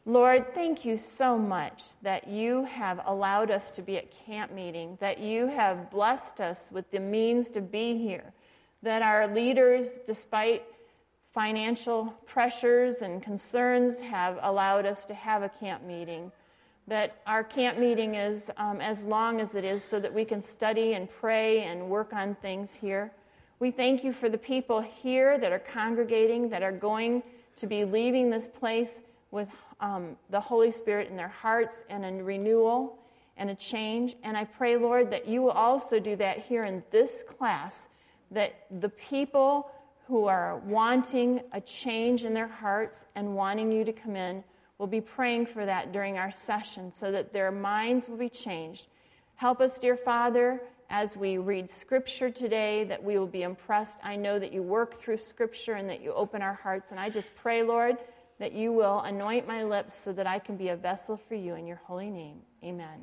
Lord, thank you so much that you have allowed us to be at camp meeting, that you have blessed us with the means to be here, that our leaders, despite financial pressures and concerns, have allowed us to have a camp meeting, that our camp meeting is as long as it is so that we can study and pray and work on things here. We thank you for the people here that are congregating, that are going to be leaving this place with the Holy Spirit in their hearts and a renewal and a change. And I pray, Lord, that you will also do that here in this class, that the people who are wanting a change in their hearts and wanting you to come in will be praying for that during our session so that their minds will be changed. Help us, dear Father, as we read Scripture today, that we will be impressed. I know that you work through Scripture and that you open our hearts. And I just pray, Lord, that you will anoint my lips so that I can be a vessel for you in your holy name. Amen.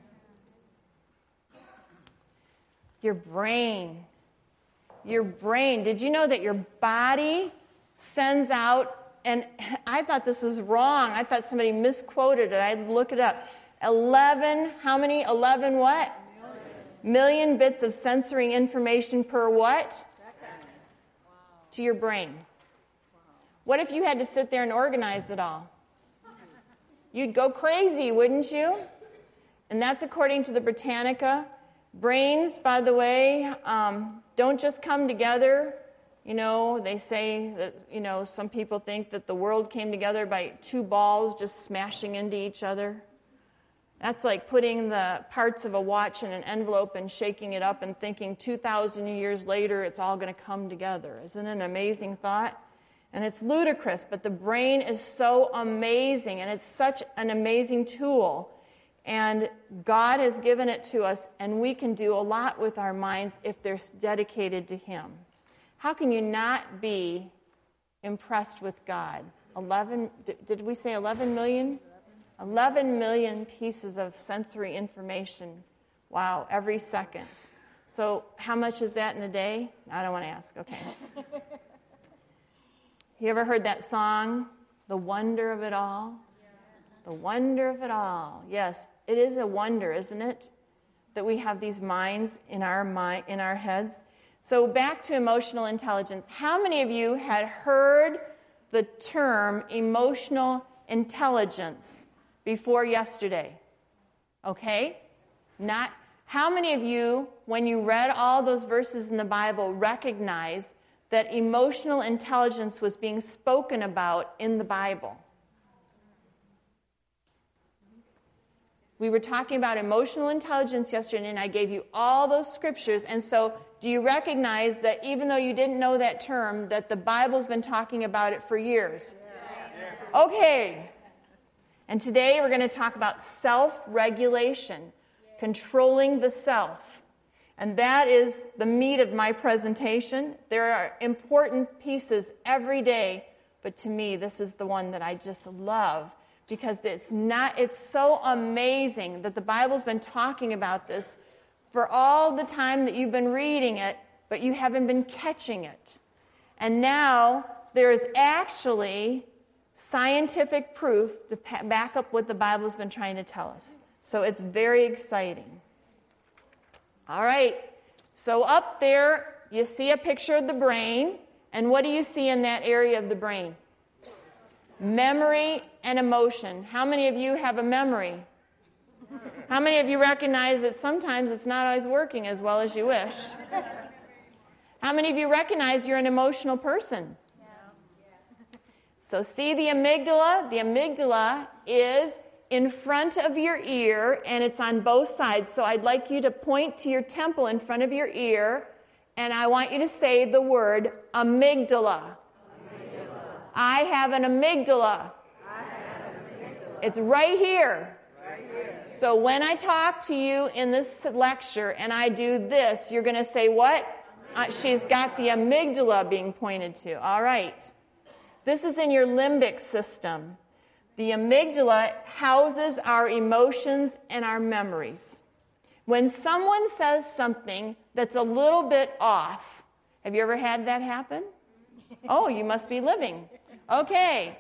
Your brain. Did you know that your body sends out, and I thought this was wrong. I thought somebody misquoted it. I had to look it up. 11 what? Million bits of sensory information per what? Wow. To your brain. Wow. What if you had to sit there and organize it all? You'd go crazy, wouldn't you? And that's according to the Britannica. Brains, by the way, don't just come together. You know, they say that, some people think that the world came together by two balls just smashing into each other. That's like putting the parts of a watch in an envelope and shaking it up and thinking 2,000 years later it's all going to come together. Isn't it an amazing thought? And it's ludicrous, but the brain is so amazing, and it's such an amazing tool. And God has given it to us, and we can do a lot with our minds if they're dedicated to Him. How can you not be impressed with God? Did we say 11 million? 11 million pieces of sensory information. Wow, every second. So how much is that in a day? I don't want to ask. Okay. You ever heard that song, The Wonder of It All? The wonder of it all. Yes, it is a wonder, isn't it? That we have these minds in our heads. So back to emotional intelligence. How many of you had heard the term emotional intelligence before yesterday? Okay? How many of you, when you read all those verses in the Bible, recognized that emotional intelligence was being spoken about in the Bible? We were talking about emotional intelligence yesterday, and I gave you all those scriptures. And so, do you recognize that even though you didn't know that term, that the Bible's been talking about it for years? Yeah. Okay. And today we're going to talk about self-regulation, controlling the self. And that is the meat of my presentation. There are important pieces every day, but to me, this is the one that I just love. Because it's so amazing that the Bible's been talking about this for all the time that you've been reading it, but you haven't been catching it. And now there is actually scientific proof to back up what the Bible's been trying to tell us. So it's very exciting. All right. So up there, you see a picture of the brain. And what do you see in that area of the brain? Memory and emotion. How many of you have a memory? How many of you recognize that sometimes it's not always working as well as you wish? How many of you recognize you're an emotional person? So see the amygdala? The amygdala is in front of your ear, and it's on both sides. So I'd like you to point to your temple in front of your ear, and I want you to say the word amygdala. I have an amygdala. It's right here. So when I talk to you in this lecture and I do this, you're going to say what? She's got the amygdala being pointed to. All right. This is in your limbic system. The amygdala houses our emotions and our memories. When someone says something that's a little bit off, have you ever had that happen? Oh, you must be living. Okay.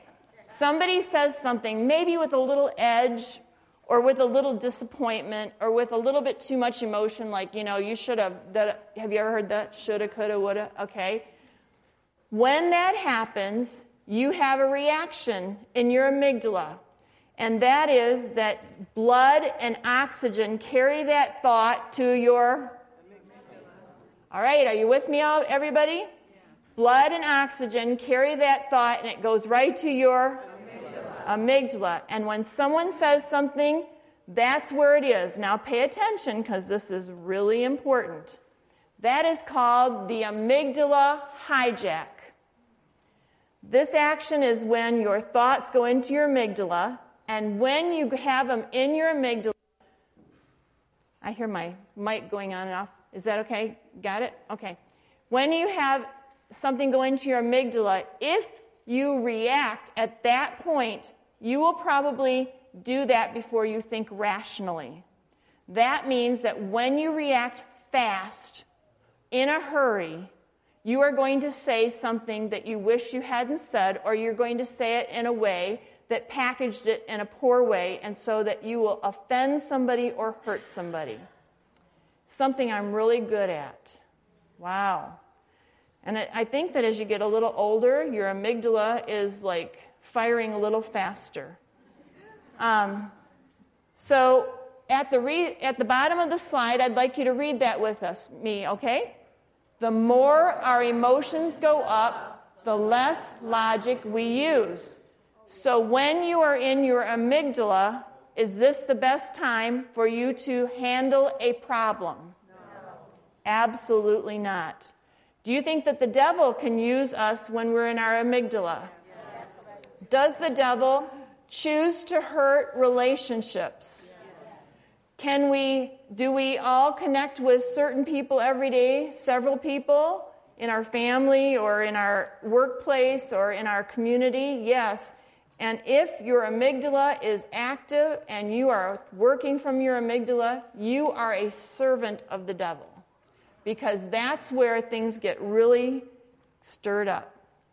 Somebody says something, maybe with a little edge, or with a little disappointment, or with a little bit too much emotion, like, you should have, have you ever heard that? Shoulda, coulda, woulda, okay. When that happens, you have a reaction in your amygdala, and that is that blood and oxygen carry that thought to your amygdala. All right, are you with me, everybody? Yeah. Blood and oxygen carry that thought, and it goes right to your amygdala. And when someone says something, that's where it is. Now pay attention, because this is really important. That is called the amygdala hijack. This action is when your thoughts go into your amygdala, and when you have them in your amygdala, I hear my mic going on and off. Is that okay? Got it? Okay. When you have something go into your amygdala, if you react at that point, you will probably do that before you think rationally. That means that when you react fast, in a hurry, you are going to say something that you wish you hadn't said, or you're going to say it in a way that packaged it in a poor way, and so that you will offend somebody or hurt somebody. Something I'm really good at. Wow. And I think that as you get a little older, your amygdala is like firing a little faster. So at the bottom of the slide, I'd like you to read that with me, okay? The more our emotions go up, the less logic we use. So when you are in your amygdala, is this the best time for you to handle a problem? No. Absolutely not. Do you think that the devil can use us when we're in our amygdala? Yes. Does the devil choose to hurt relationships? Yes. Do we all connect with certain people every day, several people in our family or in our workplace or in our community? Yes. And if your amygdala is active and you are working from your amygdala, you are a servant of the devil. Because that's where things get really stirred up.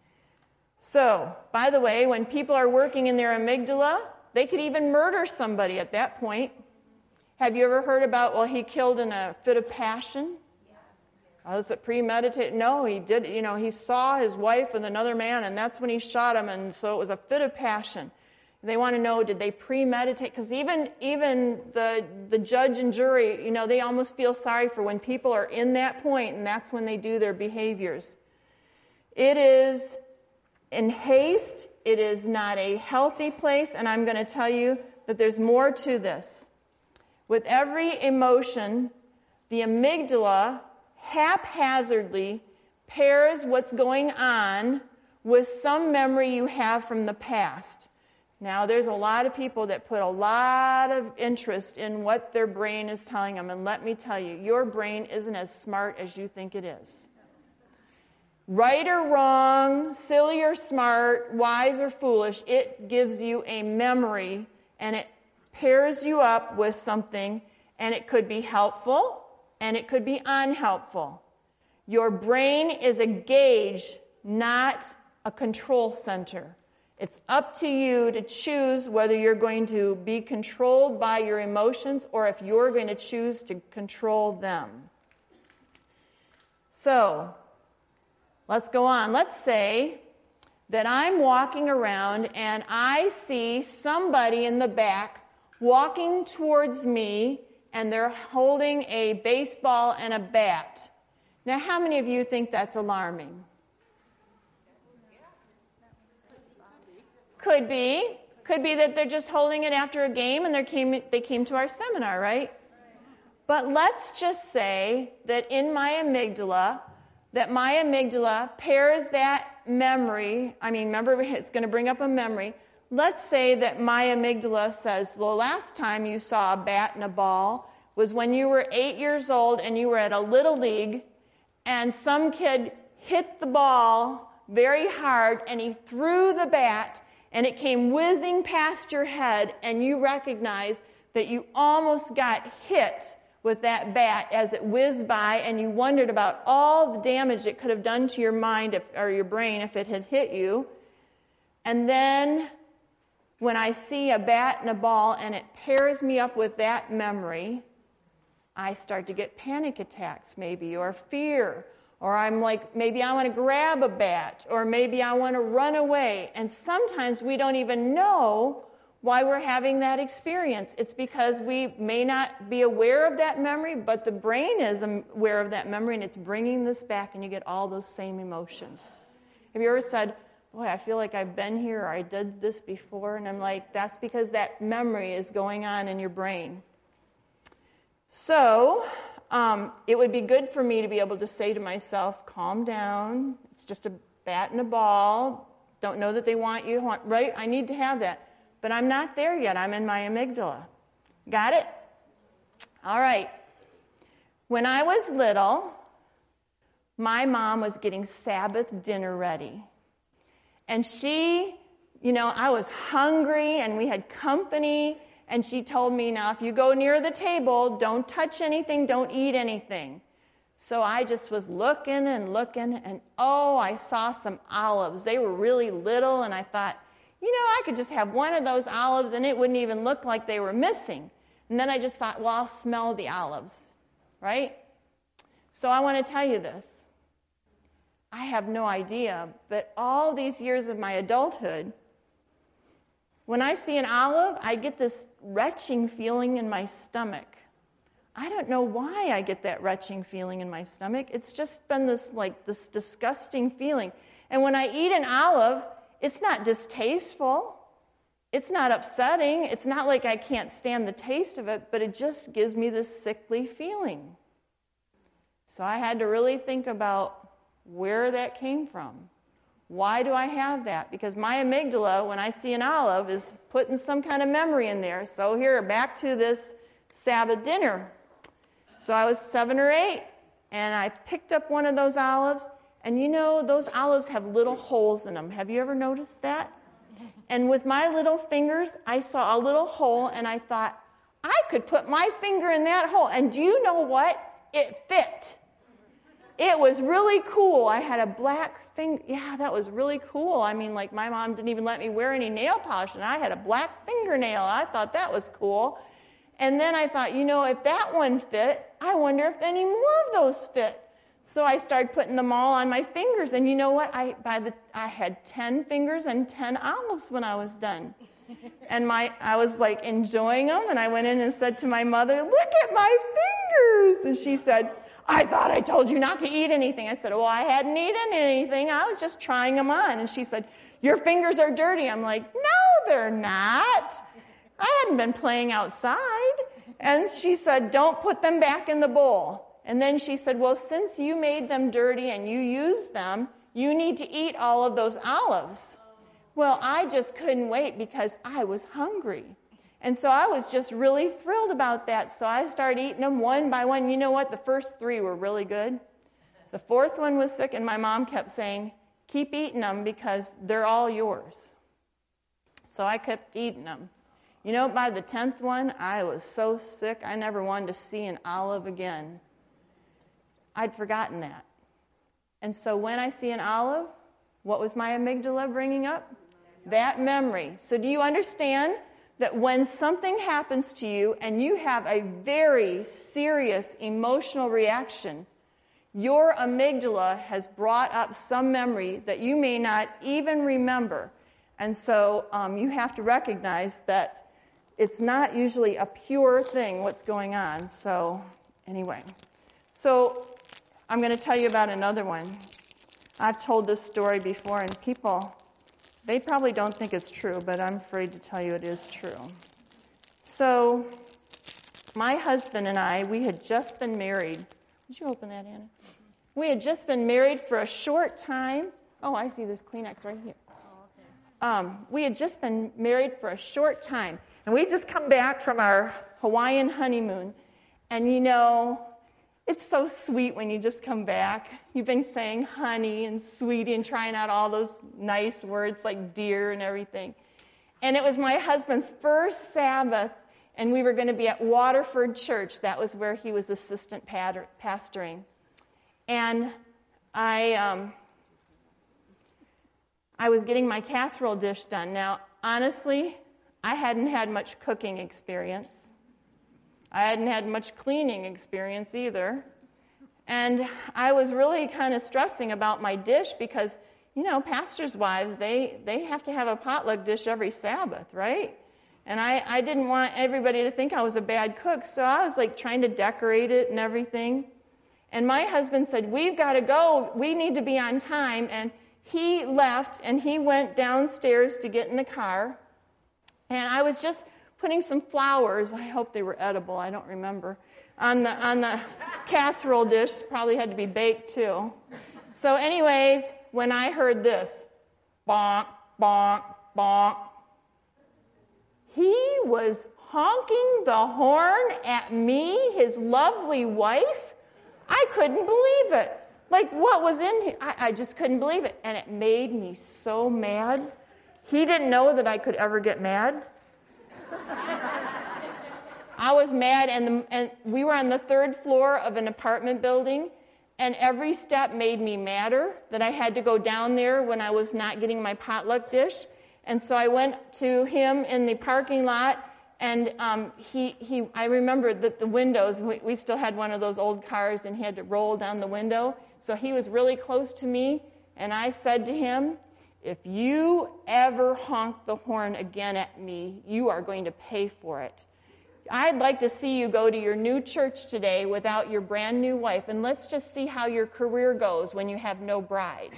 So, by the way, when people are working in their amygdala, they could even murder somebody at that point. Have you ever heard about, he killed in a fit of passion? Was it premeditated? No, he did. He saw his wife with another man, and that's when he shot him, and so it was a fit of passion. They want to know, did they premeditate? Because even the judge and jury, they almost feel sorry for when people are in that point, and that's when they do their behaviors. It is in haste. It is not a healthy place, and I'm going to tell you that there's more to this. With every emotion, the amygdala haphazardly pairs what's going on with some memory you have from the past. Now, there's a lot of people that put a lot of interest in what their brain is telling them, and let me tell you, your brain isn't as smart as you think it is. Right or wrong, silly or smart, wise or foolish, it gives you a memory, and it pairs you up with something, and it could be helpful, and it could be unhelpful. Your brain is a gauge, not a control center. It's up to you to choose whether you're going to be controlled by your emotions or if you're going to choose to control them. So, let's go on. Let's say that I'm walking around and I see somebody in the back walking towards me, and they're holding a baseball and a bat. Now, how many of you think that's alarming? Could be. Could be that they're just holding it after a game and they came to our seminar, right? But let's just say that in my amygdala, pairs that memory. Remember, it's going to bring up a memory. Let's say that my amygdala says, the last time you saw a bat and a ball was when you were 8 years old and you were at a little league and some kid hit the ball very hard and he threw the bat and it came whizzing past your head and you recognized that you almost got hit with that bat as it whizzed by, and you wondered about all the damage it could have done to your mind or your brain if it had hit you. And then when I see a bat and a ball and it pairs me up with that memory, I start to get panic attacks maybe, or fear, or I'm like, maybe I want to grab a bat, or maybe I want to run away. And sometimes we don't even know why we're having that experience. It's because we may not be aware of that memory, but the brain is aware of that memory, and it's bringing this back, and you get all those same emotions. Have you ever said, boy, I feel like I've been here, or I did this before? And I'm like, that's because that memory is going on in your brain. So, it would be good for me to be able to say to myself, calm down, it's just a bat and a ball, don't know that they want you, right? I need to have that. But I'm not there yet, I'm in my amygdala. Got it? All right. When I was little, my mom was getting Sabbath dinner ready. And she, I was hungry and we had company. And she told me, now, if you go near the table, don't touch anything, don't eat anything. So I just was looking, and I saw some olives. They were really little, and I thought, I could just have one of those olives, and it wouldn't even look like they were missing. And then I just thought, well, I'll smell the olives, right? So I want to tell you this. I have no idea, but all these years of my adulthood, when I see an olive, I get this retching feeling in my stomach. I don't know why I get that retching feeling in my stomach. It's just been this disgusting feeling. And when I eat an olive, it's not distasteful. It's not upsetting. It's not like I can't stand the taste of it, but it just gives me this sickly feeling. So I had to really think about where that came from. Why do I have that? Because my amygdala, when I see an olive, is putting some kind of memory in there. So here, back to this Sabbath dinner. So I was 7 or 8, and I picked up one of those olives, and those olives have little holes in them. Have you ever noticed that? And with my little fingers, I saw a little hole, and I thought, I could put my finger in that hole. And do you know what? It fit. It was really cool. I had a black finger. Yeah, that was really cool. I mean, like, my mom didn't even let me wear any nail polish, and I had a black fingernail. I thought that was cool. And then I thought, if that one fit, I wonder if any more of those fit. So I started putting them all on my fingers, and you know what? I had 10 fingers and 10 olives when I was done. And I was like enjoying them, and I went in and said to my mother, look at my fingers. And she said, I thought I told you not to eat anything. I said, well, I hadn't eaten anything. I was just trying them on. And she said, your fingers are dirty. I'm like, no, they're not. I hadn't been playing outside. And she said, don't put them back in the bowl. And then she said, well, since you made them dirty and you used them, you need to eat all of those olives. Well, I just couldn't wait because I was hungry. And so I was just really thrilled about that. So I started eating them one by one. You know what? The first 3 were really good. The 4th one was sick, and my mom kept saying, keep eating them because they're all yours. So I kept eating them. By the 10th one, I was so sick, I never wanted to see an olive again. I'd forgotten that. And so when I see an olive, what was my amygdala bringing up? That memory. So do you understand that when something happens to you and you have a very serious emotional reaction, your amygdala has brought up some memory that you may not even remember. And so you have to recognize that it's not usually a pure thing what's going on. So anyway, so I'm going to tell you about another one. I've told this story before, and people, they probably don't think it's true, but I'm afraid to tell you it is true. So my husband and I, we had just been married. Did you open that, Anna? We had just been married for a short time. Oh, I see there's Kleenex right here. We had just been married for a short time. And we just come back from our Hawaiian honeymoon. And it's so sweet when you just come back. You've been saying honey and sweetie and trying out all those nice words like dear and everything. And it was my husband's first Sabbath, and we were going to be at Waterford Church. That was where he was assistant pastoring. And I was getting my casserole dish done. Now, honestly, I hadn't had much cooking experience. I hadn't had much cleaning experience either. And I was really kind of stressing about my dish because, pastors' wives, they have to have a potluck dish every Sabbath, right? And I didn't want everybody to think I was a bad cook, so I was like trying to decorate it and everything. And my husband said, we've got to go. We need to be on time. And he left and he went downstairs to get in the car. And I was just putting some flowers, I hope they were edible, I don't remember, on the casserole dish. Probably had to be baked too. So anyways, when I heard this, bonk, bonk, bonk, he was honking the horn at me, his lovely wife. I couldn't believe it. Like, what was in here? I just couldn't believe it. And it made me so mad. He didn't know that I could ever get mad. I was mad, and we were on the 3rd floor of an apartment building, and every step made me madder that I had to go down there when I was not getting my potluck dish. And so I went to him in the parking lot, and I remember that the windows, we still had one of those old cars, and he had to roll down the window. So he was really close to me, and I said to him, if you ever honk the horn again at me, you are going to pay for it. I'd like to see you go to your new church today without your brand new wife, and let's just see how your career goes when you have no bride.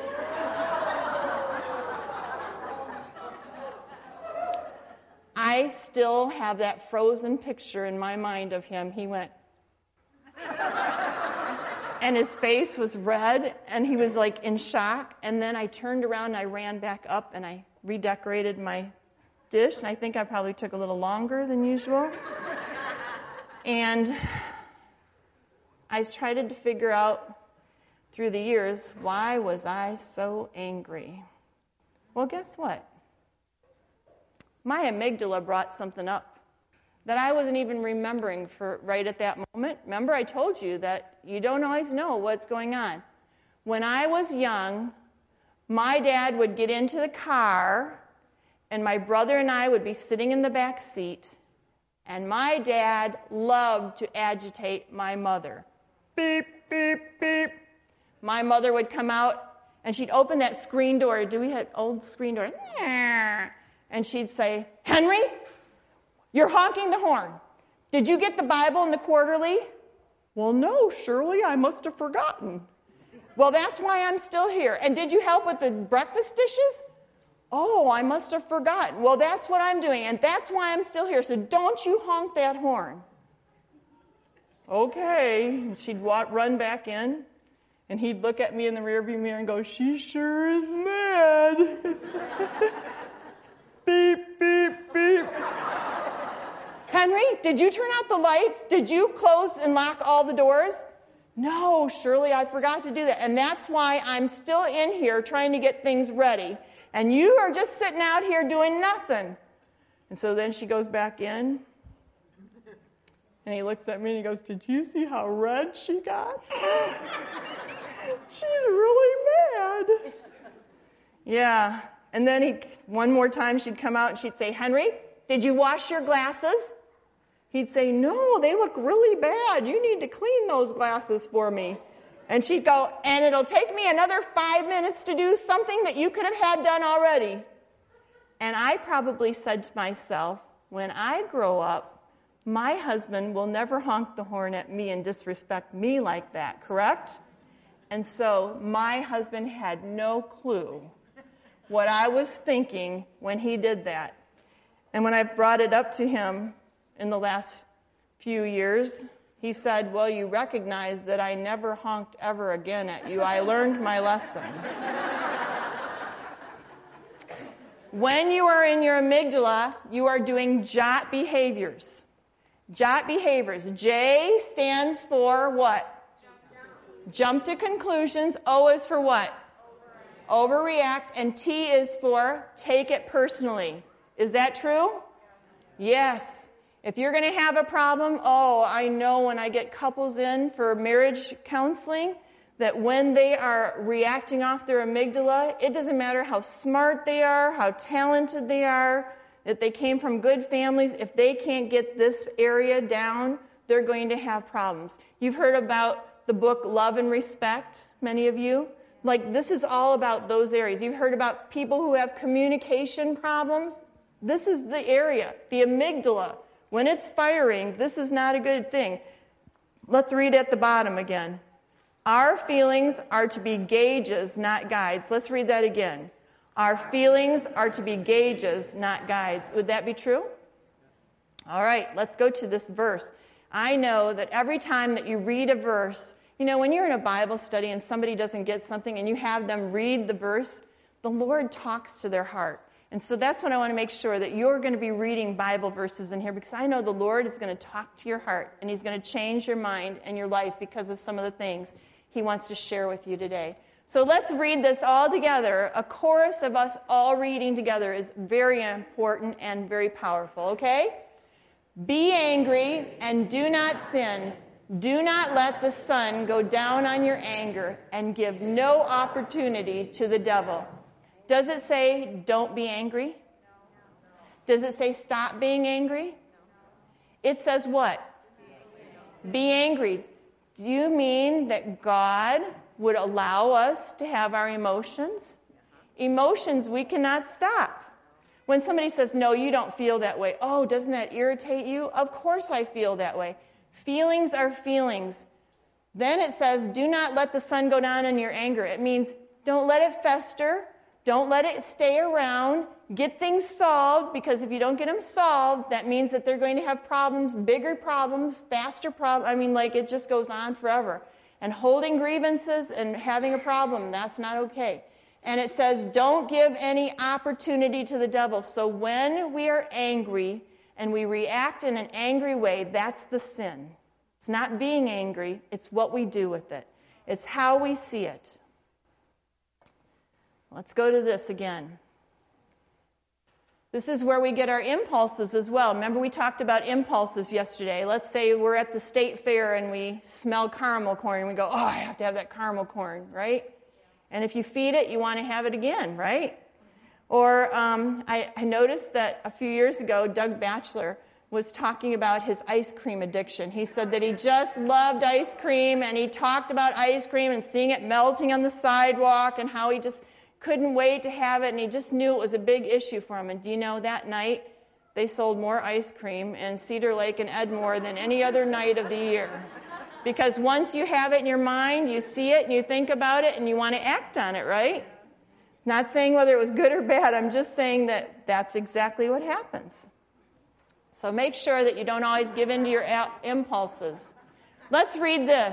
I still have that frozen picture in my mind of him. He went, and his face was red, and he was like in shock. And then I turned around and I ran back up and I redecorated my dish. And I think I probably took a little longer than usual. And I tried to figure out through the years, why was I so angry? Well, guess what? My amygdala brought something up that I wasn't even remembering for right at that moment. Remember, I told you that you don't always know what's going on. When I was young, my dad would get into the car, and my brother and I would be sitting in the back seat, and my dad loved to agitate my mother. Beep, beep, beep. My mother would come out, and she'd open that screen door. Do we have old screen door? And she'd say, Henry, you're honking the horn. Did you get the Bible in the quarterly? Well, no, Shirley, I must have forgotten. Well, that's why I'm still here. And did you help with the breakfast dishes? Oh, I must have forgotten. Well, that's what I'm doing, and that's why I'm still here. So don't you honk that horn. Okay. And she'd run back in, and he'd look at me in the rearview mirror and go, she sure is mad. Beep, beep, beep. Henry, did you turn out the lights? Did you close and lock all the doors? No, Shirley, I forgot to do that. And that's why I'm still in here trying to get things ready. And you are just sitting out here doing nothing. And so then she goes back in. And he looks at me and he goes, did you see how red she got? She's really mad. Yeah. And then one more time she'd come out and she'd say, Henry, did you wash your glasses? He'd say, no, they look really bad. You need to clean those glasses for me. And she'd go, and it'll take me another 5 minutes to do something that you could have had done already. And I probably said to myself, when I grow up, my husband will never honk the horn at me and disrespect me like that, correct? And so my husband had no clue what I was thinking when he did that. And when I brought it up to him in the last few years, he said, well, you recognize that I never honked ever again at you. I learned my lesson. When you are in your amygdala, you are doing JOT behaviors. JOT behaviors. J stands for what? Jump to conclusions. O is for what? Overreact. And T is for take it personally. Is that true? Yes. If you're going to have a problem, I know when I get couples in for marriage counseling, that when they are reacting off their amygdala, it doesn't matter how smart they are, how talented they are, that they came from good families, if they can't get this area down, they're going to have problems. You've heard about the book Love and Respect, many of you. Like, this is all about those areas. You've heard about people who have communication problems. This is the area, the amygdala. When it's firing, this is not a good thing. Let's read at the bottom again. Our feelings are to be gauges, not guides. Let's read that again. Our feelings are to be gauges, not guides. Would that be true? All right, let's go to this verse. I know that every time that you read a verse, you know, when you're in a Bible study and somebody doesn't get something and you have them read the verse, the Lord talks to their heart. And so that's what I want to make sure, that you're going to be reading Bible verses in here, because I know the Lord is going to talk to your heart and He's going to change your mind and your life because of some of the things He wants to share with you today. So let's read this all together. A chorus of us all reading together is very important and very powerful, okay? Be angry and do not sin. Do not let the sun go down on your anger, and give no opportunity to the devil. Does it say don't be angry? Does it say stop being angry? It says what? Be angry. Do you mean that God would allow us to have our emotions? Emotions we cannot stop. When somebody says, no, you don't feel that way. Oh, doesn't that irritate you? Of course I feel that way. Feelings are feelings. Then it says, do not let the sun go down on your anger. It means don't let it fester. Don't let it stay around. Get things solved, because if you don't get them solved, that means that they're going to have problems, bigger problems, faster problems. I mean, like, it just goes on forever. And holding grievances and having a problem, that's not okay. And it says, don't give any opportunity to the devil. So when we are angry and we react in an angry way, that's the sin. It's not being angry, it's what we do with it. It's how we see it. Let's go to this again. This is where we get our impulses as well. Remember, we talked about impulses yesterday. Let's say we're at the state fair and we smell caramel corn and we go, oh, I have to have that caramel corn, right? And if you feed it, you want to have it again, right? Or I noticed that a few years ago, Doug Batchelor was talking about his ice cream addiction. He said that he just loved ice cream, and he talked about ice cream and seeing it melting on the sidewalk and how he just couldn't wait to have it, and he just knew it was a big issue for him. And do you know, that night they sold more ice cream in Cedar Lake and Edmore than any other night of the year. Because once you have it in your mind, you see it and you think about it and you want to act on it, right? Not saying whether it was good or bad, I'm just saying that that's exactly what happens. So make sure that you don't always give in to your impulses. Let's read this.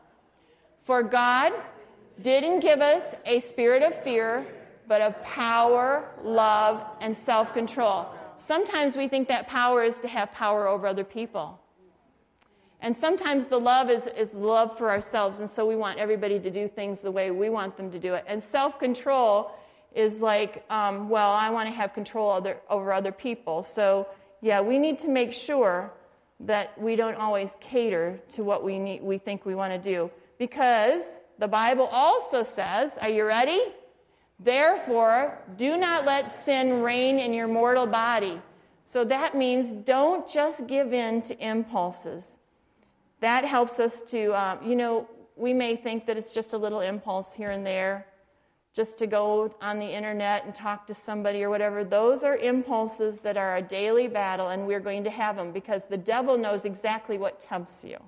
For God didn't give us a spirit of fear, but of power, love, and self-control. Sometimes we think that power is to have power over other people. And sometimes the love is love for ourselves, and so we want everybody to do things the way we want them to do it. And self-control is like, well, I want to have control over other people. So, yeah, we need to make sure that we don't always cater to what we think we want to do. Because the Bible also says, are you ready? Therefore, do not let sin reign in your mortal body. So that means don't just give in to impulses. That helps us to, we may think that it's just a little impulse here and there, just to go on the internet and talk to somebody or whatever. Those are impulses that are a daily battle, and we're going to have them because the devil knows exactly what tempts you.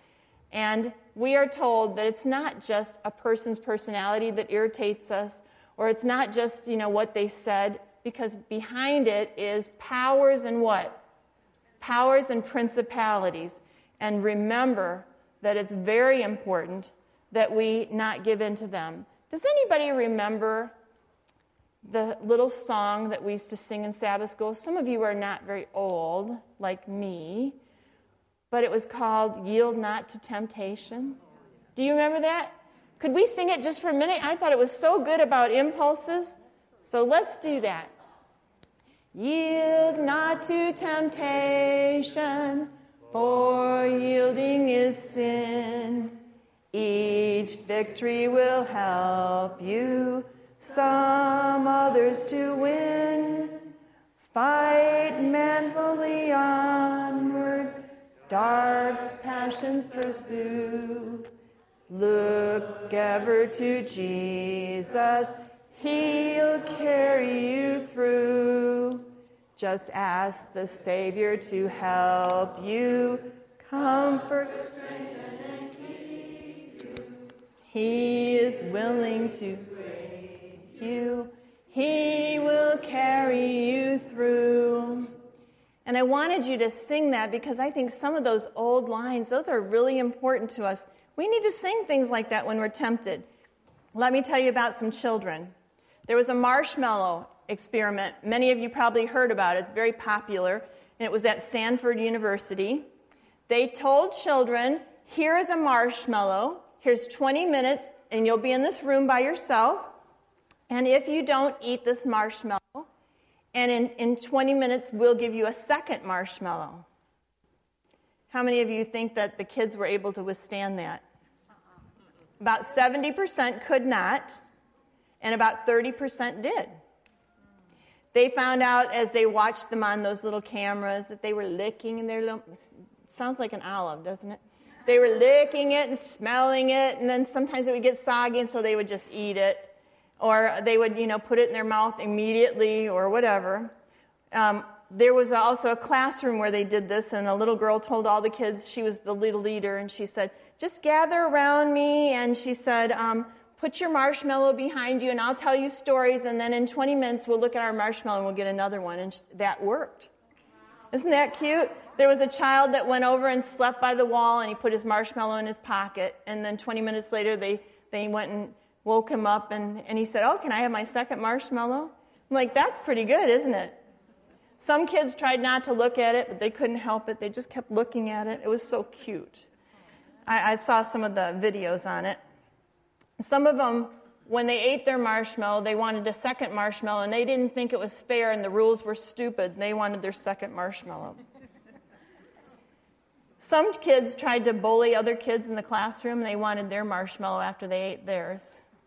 And we are told that it's not just a person's personality that irritates us, or it's not just, what they said, because behind it is powers and what? Powers and principalities. And remember that it's very important that we not give in to them. Does anybody remember the little song that we used to sing in Sabbath school? Some of you are not very old, like me, but it was called Yield Not to Temptation. Do you remember that? Could we sing it just for a minute? I thought it was so good about impulses. So let's do that. Yield not to temptation, for yielding is sin. Each victory will help you some others to win. Fight manfully onward, dark passions pursue. Look ever to Jesus, He'll carry you through. Just ask the Savior to help you, comfort, strengthen, and keep you. He is willing to break you. He will carry you through. And I wanted you to sing that because I think some of those old lines, those are really important to us. We need to sing things like that when we're tempted. Let me tell you about some children. There was a marshmallow experiment. Many of you probably heard about it. It's very popular. And it was at Stanford University. They told children, here is a marshmallow. Here's 20 minutes, and you'll be in this room by yourself. And if you don't eat this marshmallow, and in 20 minutes, we'll give you a second marshmallow. How many of you think that the kids were able to withstand that? About 70% could not, and about 30% did. They found out as they watched them on those little cameras that they were licking in their little, sounds like an olive, doesn't it? They were licking it and smelling it, and then sometimes it would get soggy, and so they would just eat it. Or they would, put it in their mouth immediately or whatever. There was also a classroom where they did this, and a little girl told all the kids, she was the little leader, and she said, just gather around me, and she said, put your marshmallow behind you, and I'll tell you stories, and then in 20 minutes we'll look at our marshmallow and we'll get another one. And that worked. Isn't that cute? There was a child that went over and slept by the wall, and he put his marshmallow in his pocket, and then 20 minutes later they went and woke him up, and he said, oh, can I have my second marshmallow? I'm like, that's pretty good, isn't it? Some kids tried not to look at it, but they couldn't help it. They just kept looking at it. It was so cute. I saw some of the videos on it. Some of them, when they ate their marshmallow, they wanted a second marshmallow, and they didn't think it was fair, and the rules were stupid, and they wanted their second marshmallow. Some kids tried to bully other kids in the classroom, and they wanted their marshmallow after they ate theirs.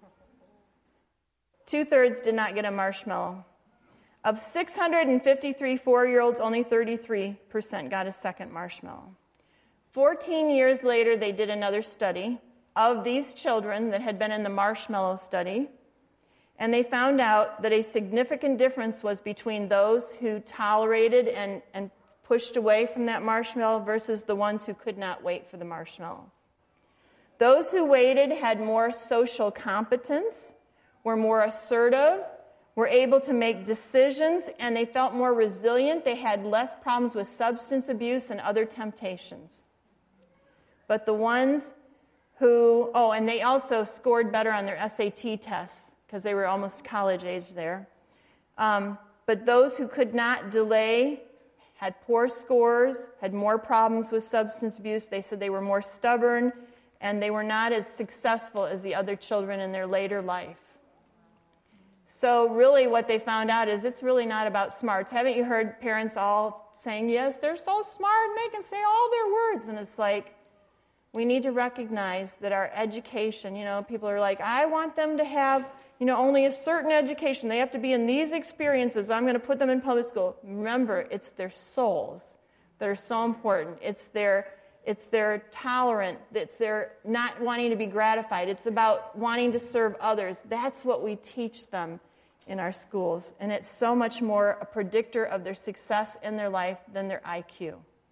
2/3 did not get a marshmallow. Of 653 4-year-olds, only 33% got a second marshmallow. 14 years later, they did another study of these children that had been in the marshmallow study, and they found out that a significant difference was between those who tolerated and pushed away from that marshmallow versus the ones who could not wait for the marshmallow. Those who waited had more social competence, were more assertive, were able to make decisions, and they felt more resilient. They had less problems with substance abuse and other temptations. But the ones who, and they also scored better on their SAT tests because they were almost college age there. But those who could not delay had poor scores, had more problems with substance abuse. They said they were more stubborn, and they were not as successful as the other children in their later life. So really what they found out is it's really not about smarts. Haven't you heard parents all saying, yes, they're so smart and they can say all their words? And it's like, we need to recognize that our education, people are like, I want them to have, only a certain education. They have to be in these experiences. I'm going to put them in public school. Remember, it's their souls that are so important. It's their tolerant. It's their not wanting to be gratified. It's about wanting to serve others. That's what we teach them in our schools. And it's so much more a predictor of their success in their life than their IQ.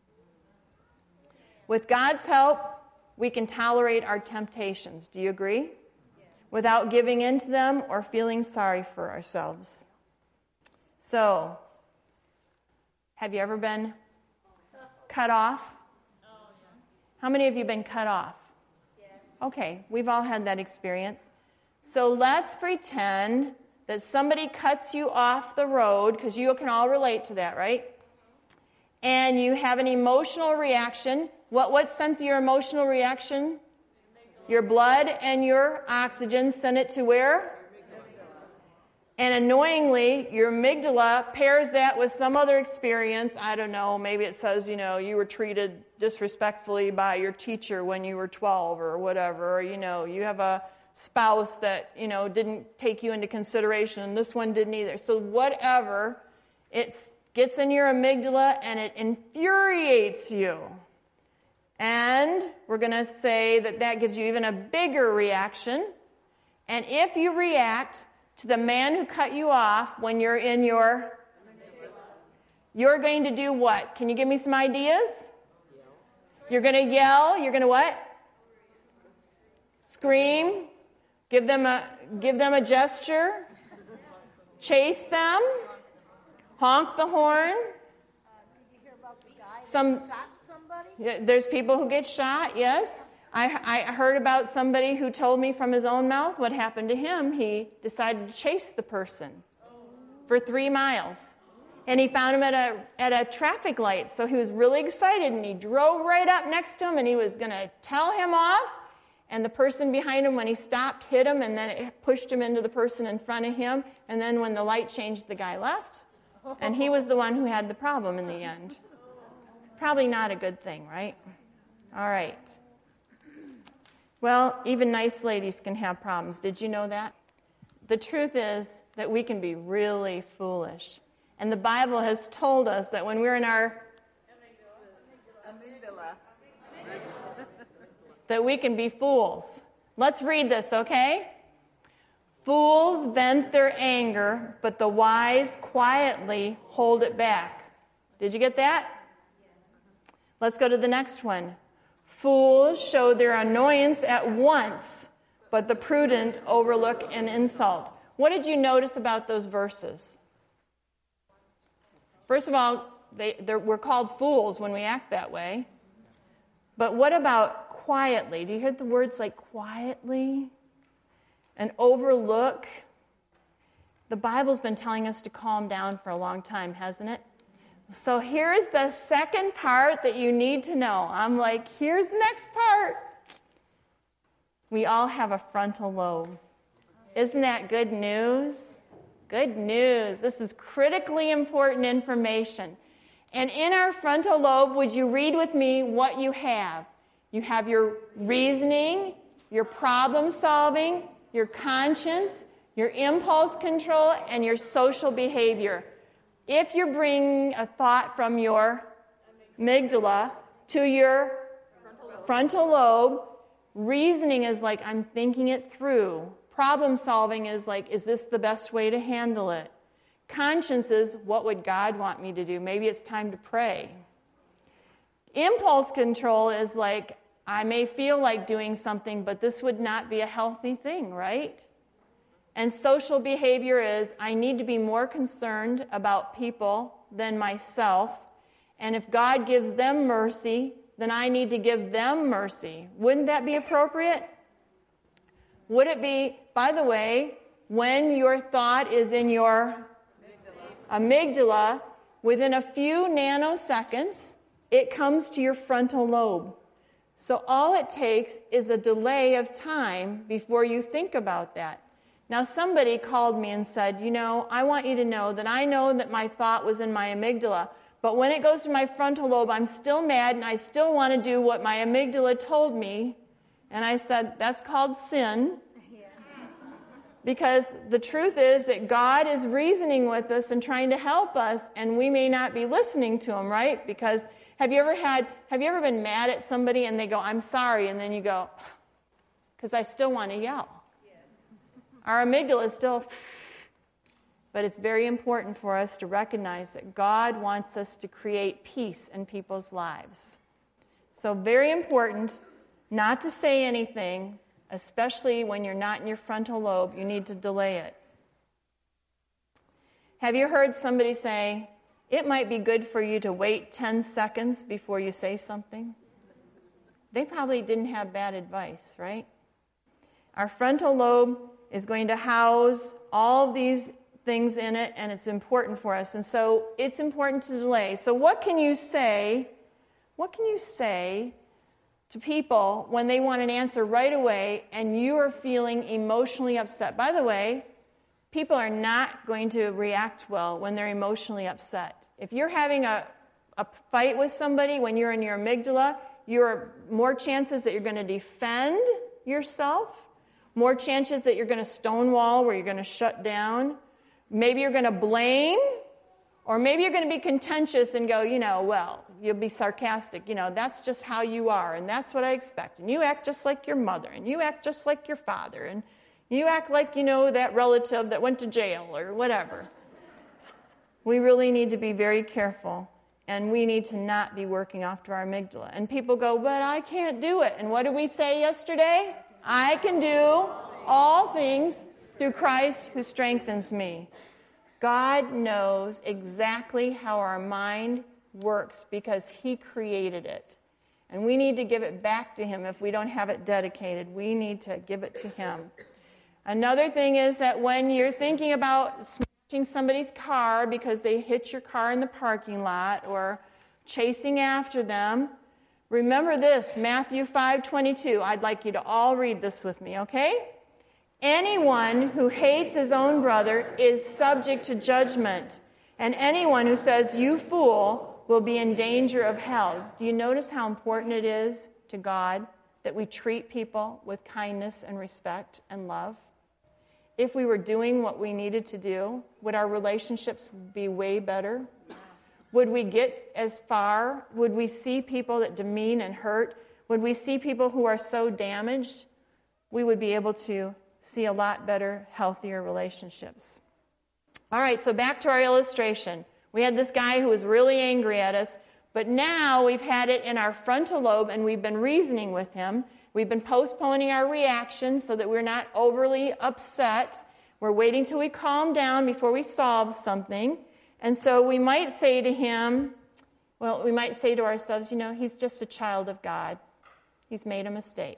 With God's help, we can tolerate our temptations. Do you agree? Without giving in to them or feeling sorry for ourselves. So, have you ever been cut off? How many of you have been cut off? Okay, we've all had that experience. So let's pretend that somebody cuts you off the road, because you can all relate to that, right? And you have an emotional reaction. What sent your emotional reaction? Your blood and your oxygen sent it to where? And annoyingly, your amygdala pairs that with some other experience. I don't know, maybe it says, you were treated disrespectfully by your teacher when you were 12 or whatever. Or, you have a spouse that, didn't take you into consideration, and this one didn't either. So whatever, it gets in your amygdala and it infuriates you. And we're going to say that that gives you even a bigger reaction. And if you react to the man who cut you off when you're in your, you're going to do what? Can you give me some ideas? You're going to yell. You're going to what? Scream. Give them a gesture. Chase them. Honk the horn. Did you hear about the guy who shot somebody? There's people who get shot, yes. I heard about somebody who told me from his own mouth what happened to him. He decided to chase the person for 3 miles. And he found him at a traffic light. So he was really excited, and he drove right up next to him, and he was going to tell him off. And the person behind him, when he stopped, hit him, and then it pushed him into the person in front of him. And then when the light changed, the guy left. And he was the one who had the problem in the end. Probably not a good thing, right? All right. Well, even nice ladies can have problems. Did you know that? The truth is that we can be really foolish. And the Bible has told us that when we're in our Amygdala. that we can be fools. Let's read this, okay? Fools vent their anger, but the wise quietly hold it back. Did you get that? Let's go to the next one. Fools show their annoyance at once, but the prudent overlook an insult. What did you notice about those verses? First of all, we're called fools when we act that way. But what about quietly? Do you hear the words like quietly and overlook? The Bible's been telling us to calm down for a long time, hasn't it? So here's the second part that you need to know. I'm like, here's the next part. We all have a frontal lobe. Isn't that good news? Good news. This is critically important information. And in our frontal lobe, would you read with me what you have? You have your reasoning, your problem solving, your conscience, your impulse control, and your social behavior. If you're bringing a thought from your amygdala to your frontal lobe, reasoning is like, I'm thinking it through. Problem solving is like, is this the best way to handle it? Conscience is, what would God want me to do? Maybe it's time to pray. Impulse control is like, I may feel like doing something, but this would not be a healthy thing, right? And social behavior is, I need to be more concerned about people than myself. And if God gives them mercy, then I need to give them mercy. Wouldn't that be appropriate? Would it be, by the way, when your thought is in your amygdala, within a few nanoseconds, it comes to your frontal lobe. So all it takes is a delay of time before you think about that. Now somebody called me and said, I want you to know that I know that my thought was in my amygdala, but when it goes to my frontal lobe, I'm still mad and I still want to do what my amygdala told me. And I said, that's called sin. Because the truth is that God is reasoning with us and trying to help us, and we may not be listening to him, right? Because have you ever been mad at somebody and they go, I'm sorry, and then you go, because I still want to yell. Our amygdala is still, but it's very important for us to recognize that God wants us to create peace in people's lives. So very important not to say anything, especially when you're not in your frontal lobe. You need to delay it. Have you heard somebody say, it might be good for you to wait 10 seconds before you say something? They probably didn't have bad advice, right? Our frontal lobe is going to house all of these things in it, and it's important for us. And so it's important to delay. So what can you say? What can you say to people when they want an answer right away and you are feeling emotionally upset? By the way, people are not going to react well when they're emotionally upset. If you're having a fight with somebody when you're in your amygdala, you're more chances that you're going to defend yourself, more chances that you're going to stonewall, where you're going to shut down. Maybe you're going to blame, Or maybe you're going to be contentious and go, well, you'll be sarcastic. That's just how you are, and that's what I expect. And you act just like your mother, and you act just like your father, and you act like, that relative that went to jail or whatever. We really need to be very careful, and we need to not be working off to our amygdala. And people go, but I can't do it. And what did we say yesterday? I can do all things through Christ who strengthens me. God knows exactly how our mind works because He created it. And we need to give it back to Him if we don't have it dedicated. We need to give it to Him. Another thing is that when you're thinking about smashing somebody's car because they hit your car in the parking lot or chasing after them, remember this, Matthew 5:22. I'd like you to all read this with me, okay? Anyone who hates his own brother is subject to judgment, and anyone who says, you fool, will be in danger of hell. Do you notice how important it is to God that we treat people with kindness and respect and love? If we were doing what we needed to do, would our relationships be way better? Would we get as far? Would we see people that demean and hurt? Would we see people who are so damaged? We would be able to see a lot better, healthier relationships. All right, so back to our illustration. We had this guy who was really angry at us, but now we've had it in our frontal lobe and we've been reasoning with him. We've been postponing our reaction so that we're not overly upset. We're waiting till we calm down before we solve something. And so we might say to him, we might say to ourselves, he's just a child of God. He's made a mistake.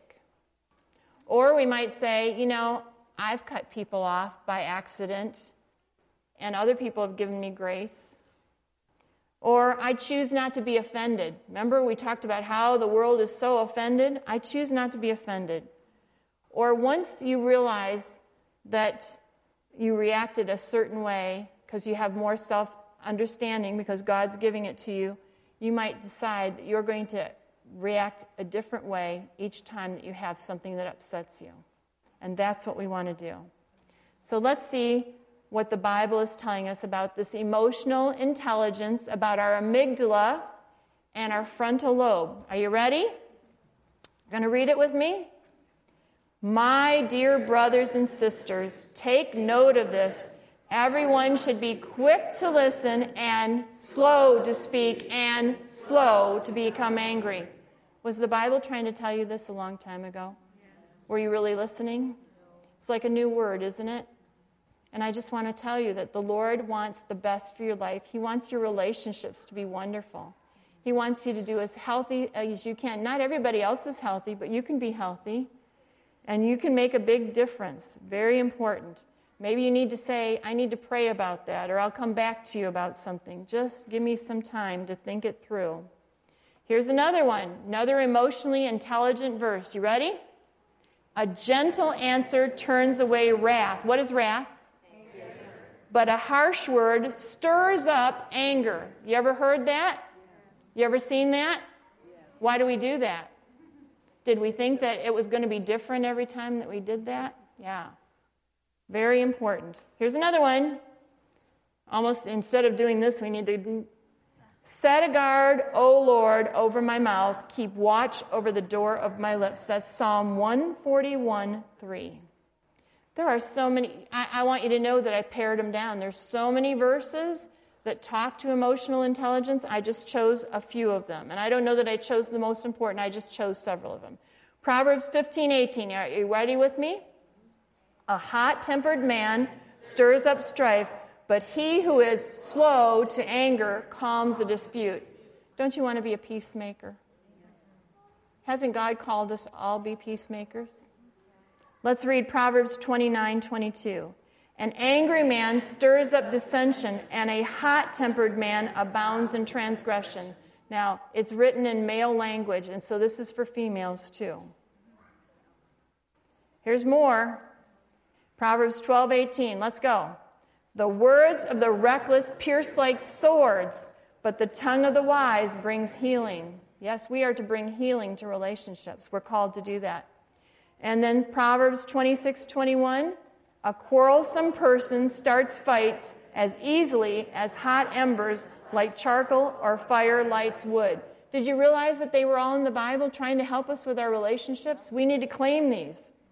Or we might say, I've cut people off by accident, and other people have given me grace. Or I choose not to be offended. Remember, we talked about how the world is so offended? I choose not to be offended. Or once you realize that you reacted a certain way because you have more self-understanding because God's giving it to you, you might decide that you're going to react a different way each time that you have something that upsets you. And that's what we want to do. So let's see what the Bible is telling us about this emotional intelligence, about our amygdala and our frontal lobe. Are you ready? Going to read it with me? My dear brothers and sisters, take note of this. Everyone should be quick to listen and slow to speak and slow to become angry. Was the Bible trying to tell you this a long time ago? Were you really listening? It's like a new word, isn't it? And I just want to tell you that the Lord wants the best for your life. He wants your relationships to be wonderful. He wants you to do as healthy as you can. Not everybody else is healthy, but you can be healthy. And you can make a big difference. Very important. Maybe you need to say, I need to pray about that, or I'll come back to you about something. Just give me some time to think it through. Here's another one, another emotionally intelligent verse. You ready? A gentle answer turns away wrath. What is wrath? Anger. But a harsh word stirs up anger. You ever heard that? You ever seen that? Why do we do that? Did we think that it was going to be different every time that we did that? Yeah. Very important. Here's another one. Almost instead of doing this, we need to do, set a guard, O Lord, over my mouth. Keep watch over the door of my lips. That's Psalm 141:3. There are so many. I want you to know that I pared them down. There's so many verses that talk to emotional intelligence. I just chose a few of them. And I don't know that I chose the most important. I just chose several of them. Proverbs 15:18. Are you ready with me? A hot-tempered man stirs up strife, but he who is slow to anger calms a dispute. Don't you want to be a peacemaker? Hasn't God called us all be peacemakers? Let's read Proverbs 29:22. An angry man stirs up dissension, and a hot-tempered man abounds in transgression. Now, it's written in male language, and so this is for females too. Here's more. Proverbs 12:18. Let's go. The words of the reckless pierce like swords, but the tongue of the wise brings healing. Yes, we are to bring healing to relationships. We're called to do that. And then Proverbs 26:21. A quarrelsome person starts fights, as easily as hot embers light charcoal or fire lights wood. Did you realize that they were all in the Bible trying to help us with our relationships? We need to claim these.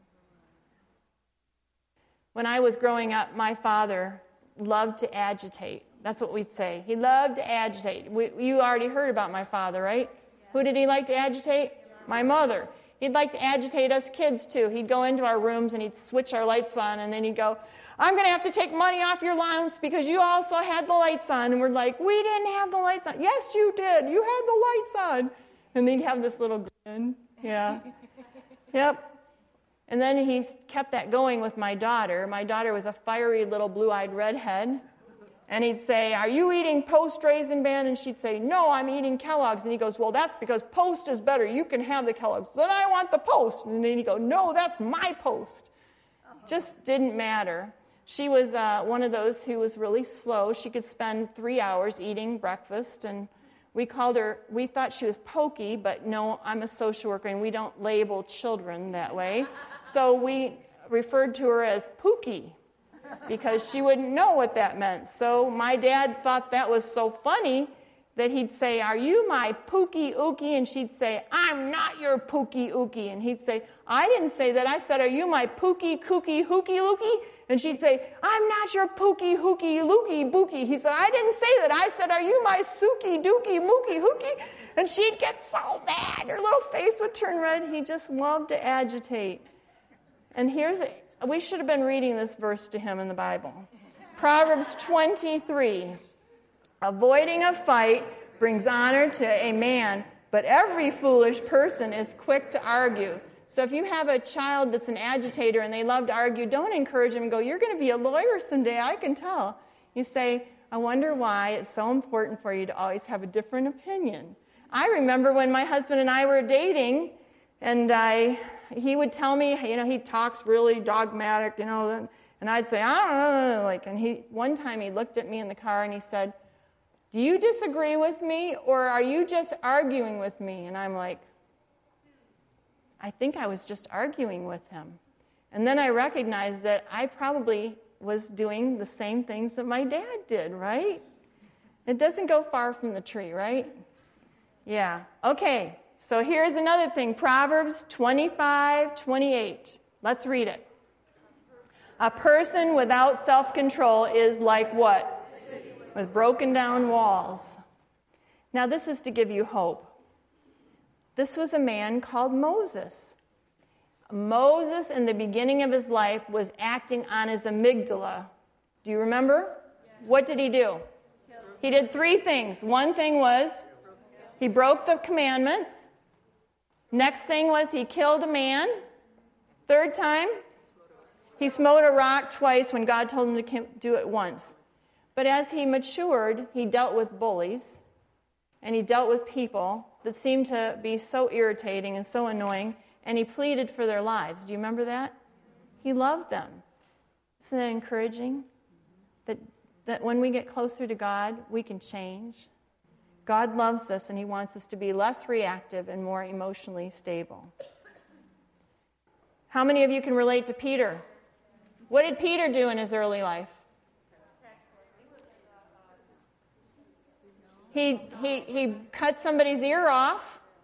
When I was growing up, my father loved to agitate. That's what we'd say. He loved to agitate. You already heard about my father, right? Yeah. Who did he like to agitate? My mother. He'd like to agitate us kids, too. He'd go into our rooms and he'd switch our lights on, and then he'd go, I'm going to have to take money off your allowance because you also had the lights on. And we're like, we didn't have the lights on. Yes, you did. You had the lights on. And he'd have this little grin. Yeah. Yep. And then he kept that going with my daughter. My daughter was a fiery little blue-eyed redhead. And he'd say, are you eating Post Raisin Bran? And she'd say, no, I'm eating Kellogg's. And he goes, well, that's because Post is better. You can have the Kellogg's. Then I want the Post. And then he'd go, no, that's my Post. Just didn't matter. She was one of those who was really slow. She could spend 3 hours eating breakfast, and we thought she was pokey, but no, I'm a social worker, and we don't label children that way. So we referred to her as Pookie, because she wouldn't know what that meant. So my dad thought that was so funny that he'd say, are you my Pookie Ookie? And she'd say, I'm not your Pookie Ookie. And he'd say, I didn't say that. I said, are you my Pookie Kookie Hookie Lookie? And she'd say, I'm not your Pookie Hookie Lookie Bookie. He said, I didn't say that. I said, are you my Suki Dookie Mookie Hookie? And she'd get so mad. Her little face would turn red. He just loved to agitate. And we should have been reading this verse to him in the Bible. Proverbs 23. Avoiding a fight brings honor to a man, but every foolish person is quick to argue. So if you have a child that's an agitator and they love to argue, don't encourage them and go, you're going to be a lawyer someday, I can tell. You say, I wonder why it's so important for you to always have a different opinion. I remember when my husband and I were dating, and he would tell me, he talks really dogmatic, and I'd say, I don't know, and one time he looked at me in the car and he said, do you disagree with me, or are you just arguing with me? And I'm like, I think I was just arguing with him. And then I recognized that I probably was doing the same things that my dad did, right? It doesn't go far from the tree, right? Yeah. Okay, so here's another thing, Proverbs 25:28. Let's read it. A person without self-control is like what? With broken down walls. Now this is to give you hope. This was a man called Moses. Moses, in the beginning of his life, was acting on his amygdala. Do you remember? Yes. What did he do? He did 3 things. One thing was he broke the commandments. Next thing was he killed a man. Third time, he smote a rock twice when God told him to do it once. But as he matured, he dealt with bullies, and he dealt with people that seemed to be so irritating and so annoying, and he pleaded for their lives. Do you remember that? He loved them. Isn't that encouraging? That when we get closer to God, we can change. God loves us, and he wants us to be less reactive and more emotionally stable. How many of you can relate to Peter? What did Peter do in his early life? He cut somebody's ear off.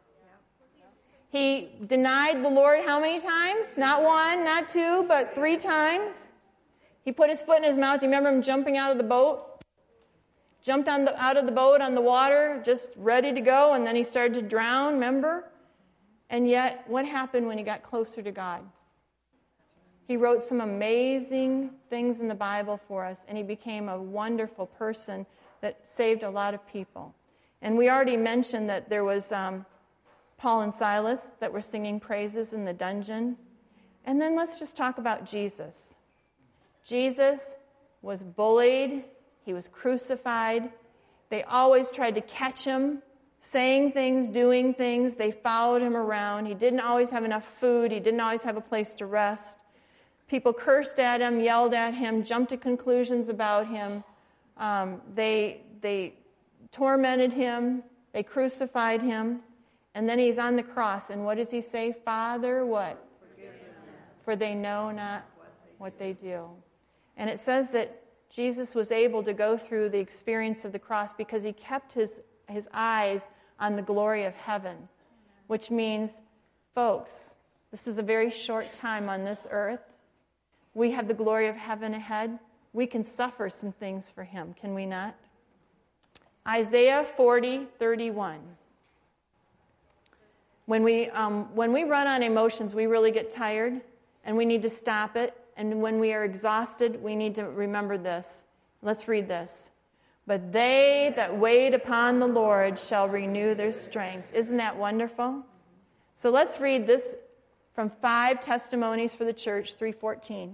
He denied the Lord how many times? Not 1, not 2, but 3 times. He put his foot in his mouth. Do you remember him jumping out of the boat? Jumped out of the boat on the water, just ready to go, and then he started to drown, remember? And yet, what happened when he got closer to God? He wrote some amazing things in the Bible for us, and he became a wonderful person that saved a lot of people. And we already mentioned that there was Paul and Silas that were singing praises in the dungeon. And then let's just talk about Jesus. Jesus was bullied. He was crucified. They always tried to catch him, saying things, doing things. They followed him around. He didn't always have enough food. He didn't always have a place to rest. People cursed at him, yelled at him, jumped to conclusions about him. They tormented him. They crucified him. And then he's on the cross. And what does he say? Father, what? For they know not what they do. And it says that Jesus was able to go through the experience of the cross because he kept his eyes on the glory of heaven, which means, folks, this is a very short time on this earth. We have the glory of heaven ahead. We can suffer some things for him, can we not? Isaiah 40:31. When we run on emotions, we really get tired, and we need to stop it. And when we are exhausted, we need to remember this. Let's read this. But they that wait upon the Lord shall renew their strength. Isn't that wonderful? So let's read this from 5 Testimonies for the Church, 3:14.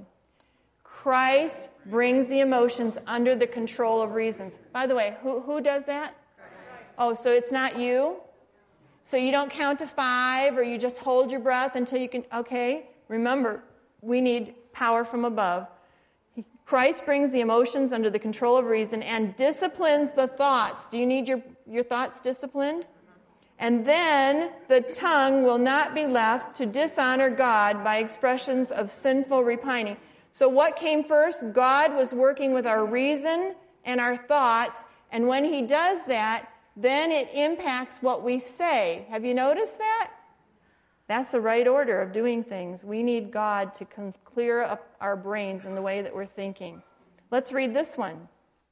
Christ brings the emotions under the control of reasons. By the way, who does that? Christ. Oh, so it's not you? So you don't count to 5 or you just hold your breath until you can, okay? Remember, we need power from above. Christ brings the emotions under the control of reason and disciplines the thoughts. Do you need your thoughts disciplined? And then the tongue will not be left to dishonor God by expressions of sinful repining. So what came first? God was working with our reason and our thoughts. And when he does that, then it impacts what we say. Have you noticed that? That's the right order of doing things. We need God to clear up our brains in the way that we're thinking. Let's read this one.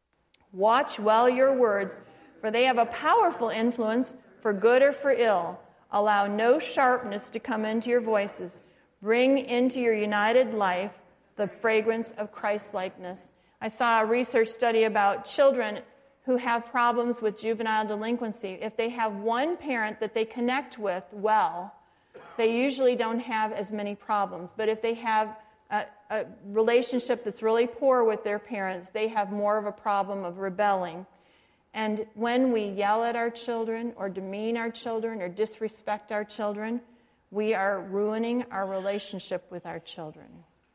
Watch well your words, for they have a powerful influence for good or for ill. Allow no sharpness to come into your voices. Bring into your united life the fragrance of Christ-likeness. I saw a research study about children who have problems with juvenile delinquency. If they have one parent that they connect with well, they usually don't have as many problems. But if they have a relationship that's really poor with their parents, they have more of a problem of rebelling. And when we yell at our children or demean our children or disrespect our children, we are ruining our relationship with our children.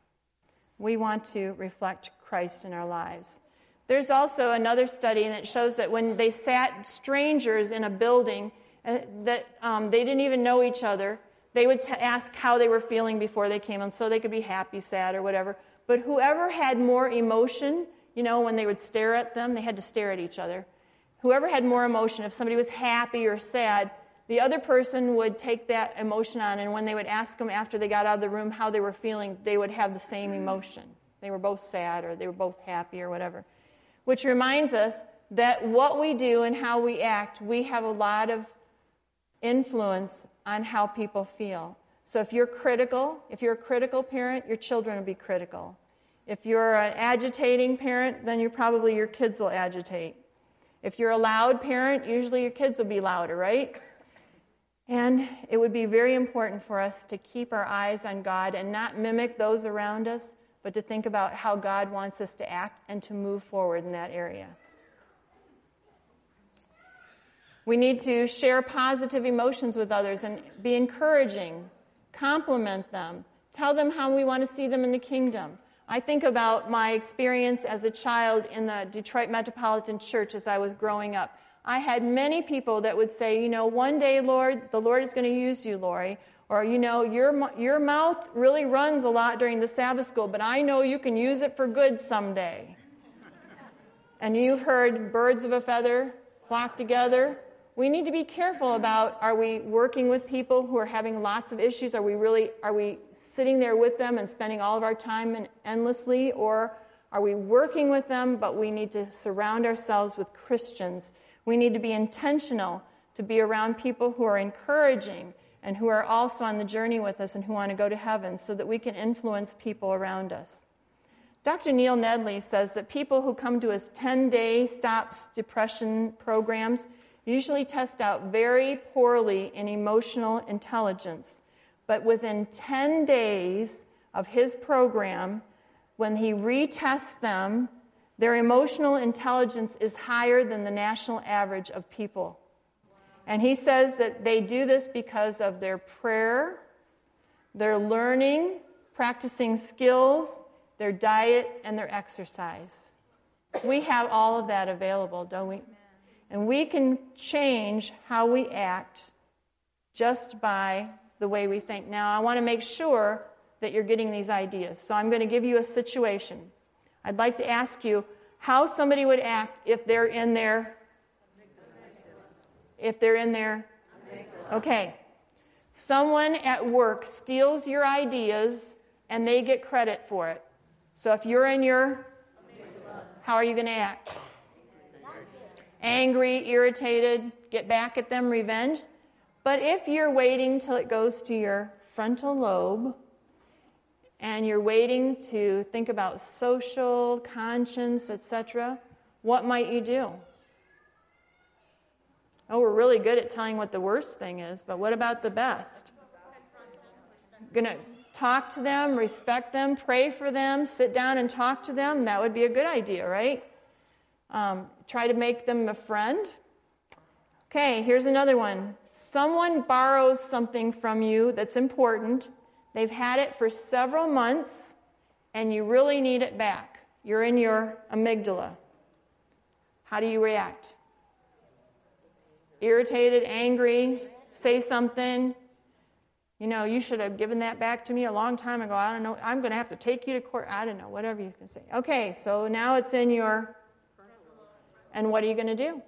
We want to reflect Christ in our lives. There's also another study that shows that when they sat strangers in a building that they didn't even know each other, they would ask how they were feeling before they came in so they could be happy, sad, or whatever. But whoever had more emotion, when they would stare at them, they had to stare at each other. Whoever had more emotion, if somebody was happy or sad, the other person would take that emotion on, and when they would ask them after they got out of the room how they were feeling, they would have the same emotion. They were both sad or they were both happy or whatever. Which reminds us that what we do and how we act, we have a lot of influence on how people feel. So if you're a critical parent, your children will be critical. If you're an agitating parent, then your kids will agitate. If you're a loud parent, usually your kids will be louder, right? And it would be very important for us to keep our eyes on God and not mimic those around us, but to think about how God wants us to act and to move forward in that area. We need to share positive emotions with others and be encouraging, compliment them, tell them how we want to see them in the kingdom. I think about my experience as a child in the Detroit Metropolitan Church as I was growing up. I had many people that would say, one day, Lord, the Lord is going to use you, Lori. Or, your mouth really runs a lot during the Sabbath school, but I know you can use it for good someday. And you've heard birds of a feather flock together. We need to be careful about, are we working with people who are having lots of issues? Are we sitting there with them and spending all of our time endlessly? Or are we working with them, but we need to surround ourselves with Christians? We need to be intentional to be around people who are encouraging and who are also on the journey with us and who want to go to heaven so that we can influence people around us. Dr. Neil Nedley says that people who come to his 10-day stops depression programs usually test out very poorly in emotional intelligence. But within 10 days of his program, when he retests them, their emotional intelligence is higher than the national average of people. And he says that they do this because of their prayer, their learning, practicing skills, their diet, and their exercise. We have all of that available, don't we? And we can change how we act just by the way we think. Now, I want to make sure that you're getting these ideas. So I'm going to give you a situation. I'd like to ask you, how somebody would act if they're in their, okay. Someone at work steals your ideas and they get credit for it. So if you're in your, how are you going to act? Angry, irritated, get back at them, revenge. But if you're waiting till it goes to your frontal lobe and you're waiting to think about social, conscience, etc., what might you do? Oh, we're really good at telling what the worst thing is, but what about the best? Going to talk to them, respect them, pray for them, sit down and talk to them. That would be a good idea, right? Try to make them a friend. Okay, here's another one. Someone borrows something from you that's important. They've had it for several months, and you really need it back. You're in your amygdala. How do you react? Irritated, angry, say something. You know, you should have given that back to me a long time ago. I don't know. I'm going to have to take you to court. I don't know. Whatever you can say. Okay, so now it's in your... And what are you going to do?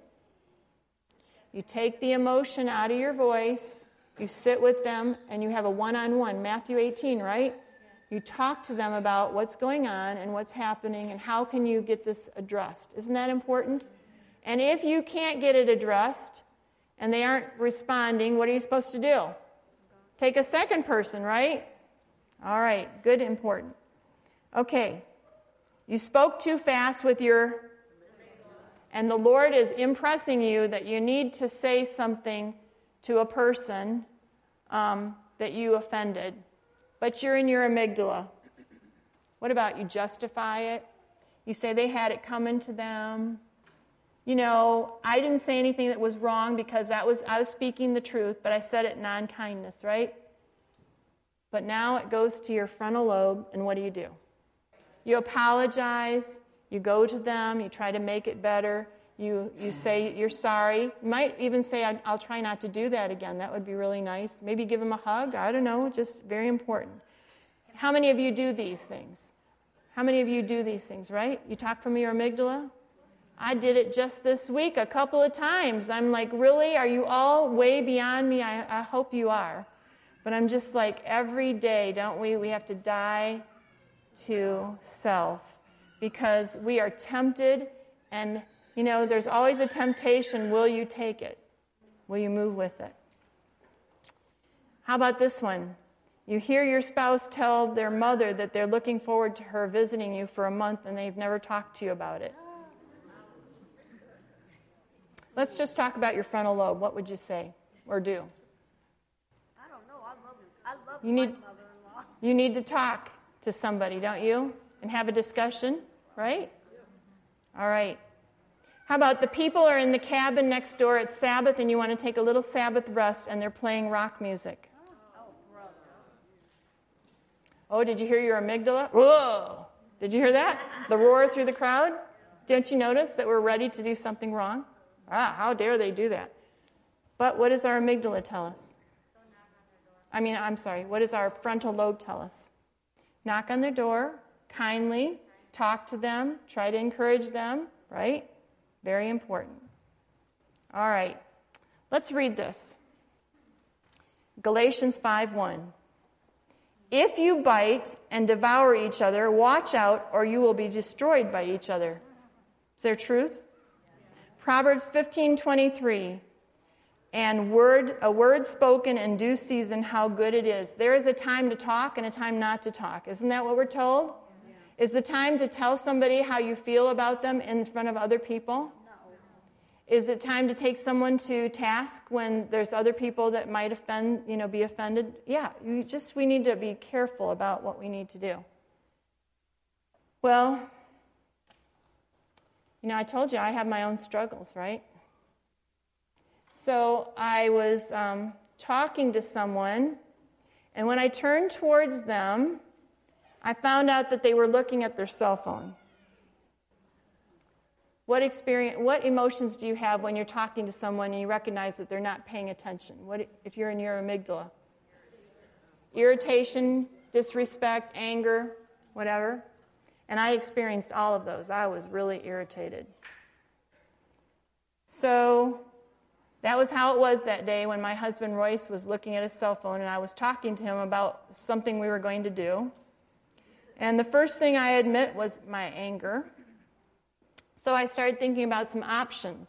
You take the emotion out of your voice, you sit with them, and you have a one-on-one. Matthew 18, right? You talk to them about what's going on and what's happening and how can you get this addressed. Isn't that important? And if you can't get it addressed and they aren't responding, what are you supposed to do? Take a second person, right? All right, good, important. Okay, you spoke too fast with your... And the Lord is impressing you that you need to say something to a person that you offended. But you're in your amygdala. What about you justify it? You say they had it coming to them. You know, I didn't say anything that was wrong because I was speaking the truth, but I said it in non-kindness, right? But now it goes to your frontal lobe, and what do? You apologize. You go to them, you try to make it better, you say you're sorry. You might even say, I'll try not to do that again. That would be really nice. Maybe give them a hug. I don't know, just very important. How many of you do these things? How many of you do these things, right? You talk from your amygdala? I did it just this week a couple of times. I'm like, really? Are you all way beyond me? I hope you are. But I'm just like, every day, don't we? We have to die to self. Because we are tempted, and, you know, there's always a temptation. Will you take it? Will you move with it? How about this one? You hear your spouse tell their mother that they're looking forward to her visiting you for a month, and they've never talked to you about it. Let's just talk about your frontal lobe. What would you say or do? I don't know. I love my mother-in-law. You need to talk to somebody, don't you? And have a discussion, right? All right. How about the people are in the cabin next door at Sabbath and you want to take a little Sabbath rest and they're playing rock music? Oh, did you hear your amygdala? Whoa! Did you hear that? The roar through the crowd? Don't you notice that we're ready to do something wrong? How dare they do that? But what does our amygdala tell us? What does our frontal lobe tell us? Knock on their door, kindly, talk to them, try to encourage them, right? Very important. All right, let's read this. Galatians 5:1. If you bite and devour each other, watch out or you will be destroyed by each other. Is there truth? Proverbs 15:23. And a word spoken in due season, how good it is. There is a time to talk and a time not to talk. Isn't that what we're told? Yeah. Is the time to tell somebody how you feel about them in front of other people? No. Is it time to take someone to task when there's other people that might be offended? Yeah, we need to be careful about what we need to do. Well, I told you I have my own struggles, right? So I was talking to someone, and when I turned towards them, I found out that they were looking at their cell phone. What emotions do you have when you're talking to someone and you recognize that they're not paying attention? What if you're in your amygdala? Irritation, disrespect, anger, whatever. And I experienced all of those. I was really irritated. So that was how it was that day when my husband Royce was looking at his cell phone and I was talking to him about something we were going to do. And the first thing I admit was my anger. So I started thinking about some options.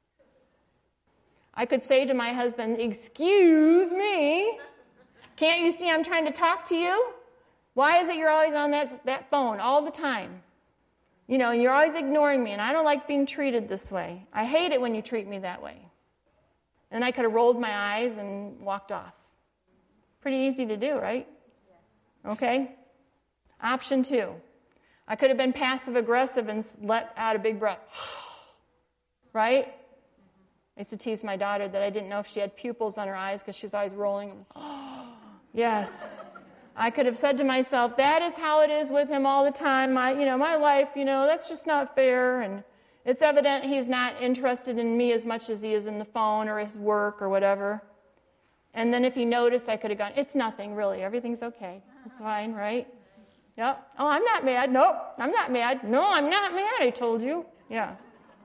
I could say to my husband, "Excuse me, can't you see I'm trying to talk to you? Why is it you're always on that phone all the time? And you're always ignoring me, and I don't like being treated this way. I hate it when you treat me that way." And I could have rolled my eyes and walked off. Pretty easy to do, right? Yes. Okay. Option 2. I could have been passive-aggressive and let out a big breath. Right? I used to tease my daughter that I didn't know if she had pupils on her eyes because she was always rolling them. Yes. I could have said to myself, that is how it is with him all the time. My life, that's just not fair. And it's evident he's not interested in me as much as he is in the phone or his work or whatever. And then if he noticed, I could have gone, "It's nothing, really. Everything's okay. It's fine, right?" Yep. "Oh, I'm not mad." "Nope, I'm not mad." "No, I'm not mad, I told you." Yeah.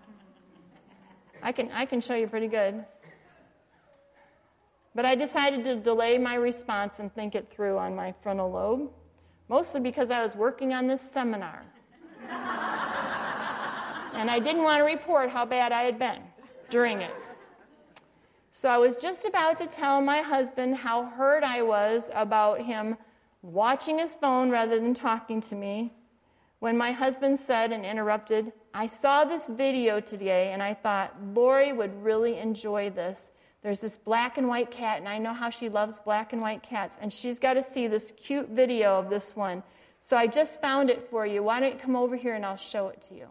I can show you pretty good. But I decided to delay my response and think it through on my frontal lobe, mostly because I was working on this seminar. And I didn't want to report how bad I had been during it. So I was just about to tell my husband how hurt I was about him watching his phone rather than talking to me, when my husband said and interrupted, "I saw this video today and I thought Lori would really enjoy this. There's this black and white cat, and I know how she loves black and white cats, and she's got to see this cute video of this one. So I just found it for you. Why don't you come over here and I'll show it to you?"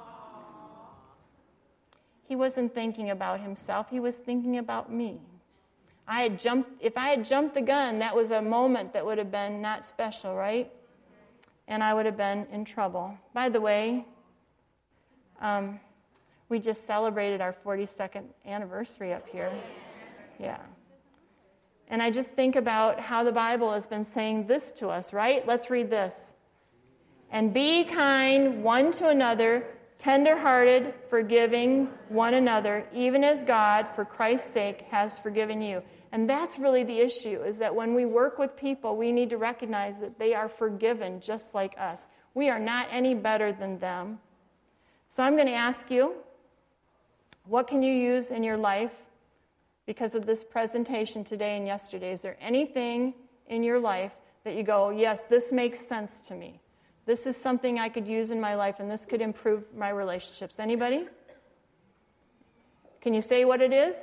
He wasn't thinking about himself. He was thinking about me. If I had jumped the gun, that was a moment that would have been not special, right? And I would have been in trouble. By the way, we just celebrated our 42nd anniversary up here. Yeah. And I just think about how the Bible has been saying this to us, right? Let's read this. "And be kind one to another, tender-hearted, forgiving one another, even as God, for Christ's sake, has forgiven you." And that's really the issue, is that when we work with people, we need to recognize that they are forgiven just like us. We are not any better than them. So I'm going to ask you, what can you use in your life because of this presentation today and yesterday? Is there anything in your life that you go, "Yes, this makes sense to me. This is something I could use in my life, and this could improve my relationships"? Anybody? Can you say what it is?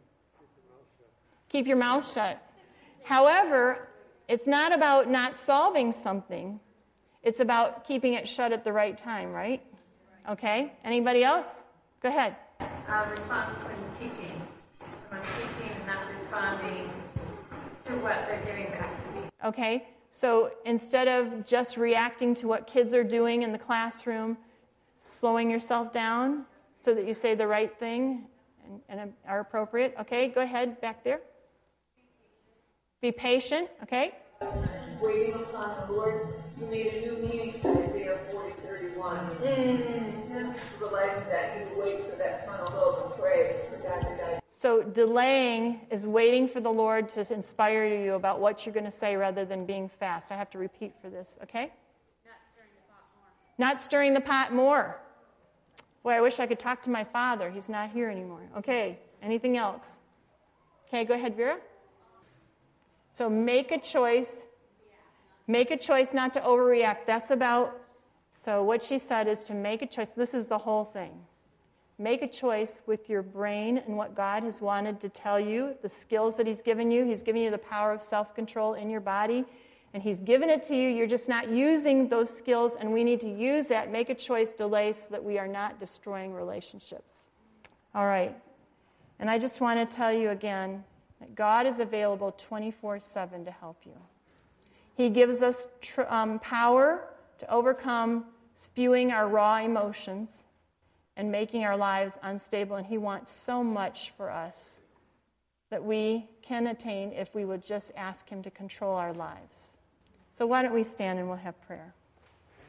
Keep your mouth shut. However, it's not about not solving something. It's about keeping it shut at the right time, right? Okay. Anybody else? Go ahead. Responding when teaching. When I'm teaching and not responding to what they're giving back to me. Okay. So instead of just reacting to what kids are doing in the classroom, slowing yourself down so that you say the right thing and are appropriate. Okay, go ahead, back there. Be patient, okay? Waiting upon the Lord. You made a new meaning to Isaiah 40:31. Realizing that you wait for that frontal lobe and pray for God to guide. So delaying is waiting for the Lord to inspire you about what you're going to say rather than being fast. I have to repeat for this, okay? Not stirring the pot more. Boy, I wish I could talk to my father. He's not here anymore. Okay, anything else? Okay, go ahead, Vera. So make a choice. Make a choice not to overreact. So what she said is to make a choice. This is the whole thing. Make a choice with your brain and what God has wanted to tell you, the skills that He's given you. He's given you the power of self-control in your body, and He's given it to you. You're just not using those skills, and we need to use that. Make a choice, delay, so that we are not destroying relationships. All right. And I just want to tell you again that God is available 24/7 to help you. He gives us power to overcome spewing our raw emotions and making our lives unstable. And He wants so much for us that we can attain if we would just ask Him to control our lives. So why don't we stand and we'll have prayer.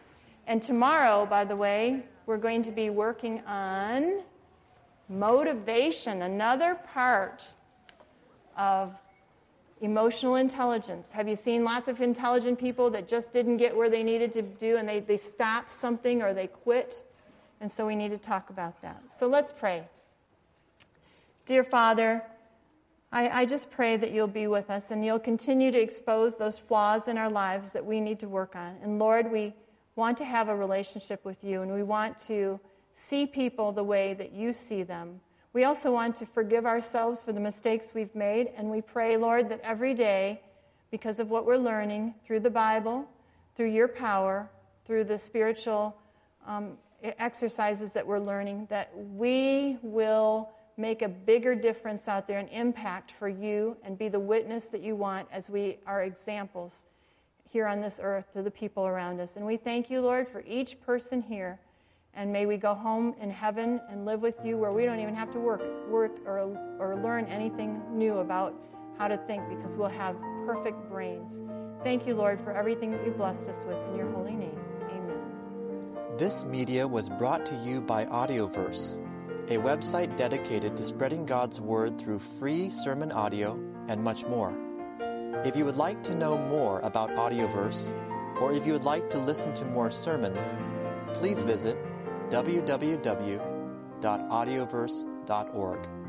And tomorrow, by the way, we're going to be working on motivation, another part of emotional intelligence. Have you seen lots of intelligent people that just didn't get where they needed to do, and they stopped something or they quit? And so we need to talk about that. So let's pray. Dear Father, I just pray that you'll be with us and you'll continue to expose those flaws in our lives that we need to work on. And Lord, we want to have a relationship with you, and we want to see people the way that you see them. We also want to forgive ourselves for the mistakes we've made, and we pray, Lord, that every day, because of what we're learning through the Bible, through your power, through the spiritual exercises that we're learning, that we will make a bigger difference out there, an impact for you, and be the witness that you want as we are examples here on this earth to the people around us. And we thank you, Lord, for each person here. And may we go home in heaven and live with you where we don't even have to work or learn anything new about how to think, because we'll have perfect brains. Thank you, Lord, for everything that you blessed us with. In your holy name, amen. This media was brought to you by Audioverse, a website dedicated to spreading God's Word through free sermon audio and much more. If you would like to know more about Audioverse, or if you would like to listen to more sermons, please visit www.audioverse.org.